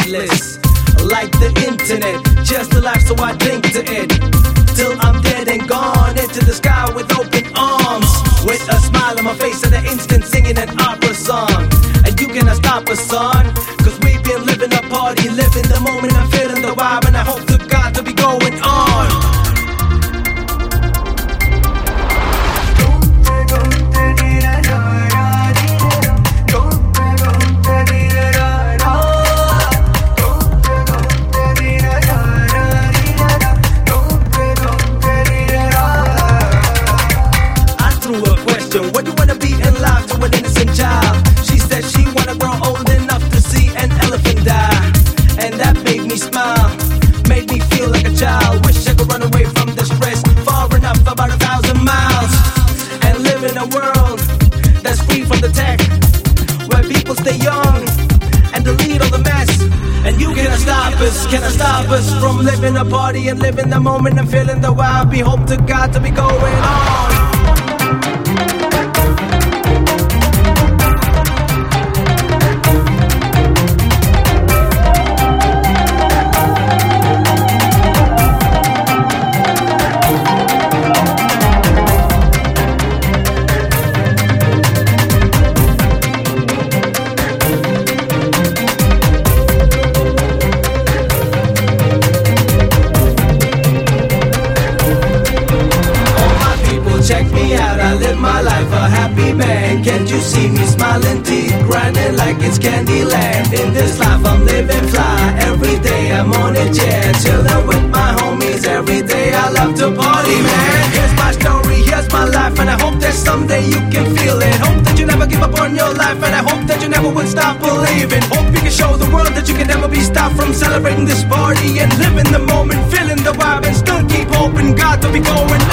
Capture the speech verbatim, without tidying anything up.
limitless, like the internet. Just a life, so I drink to it till I'm dead and gone into the sky with open arms, with a smile on my face and an instant singing an opera song. And you cannot stop us, son, cause we've been living a party, living the moment and feeling the vibe, and I hope to God to be going on. What do you wanna be in life to an innocent child? She said she wanna grow old enough to see an elephant die. And that made me smile, made me feel like a child. Wish I could run away from the stress far enough, about a thousand miles, and live in a world that's free from the tech, where people stay young and delete all the mess. And you cannot stop us, cannot stop us from living a party and living the moment and feeling the vibe. We hope to God to be going on. Check me out, I live my life a happy man. Can't you see me smiling, teeth grinding like it's Candyland? In this life I'm living fly, every day I'm on it, yeah. Chilling with my homies every day, I love to party, man. Here's my story, here's my life, and I hope that someday you can feel it. Hope that you never give up on your life, and I hope that you never will stop believing. Hope you can show the world that you can never be stopped from celebrating this party and living the moment, feeling the vibe, and still keep hoping God to be going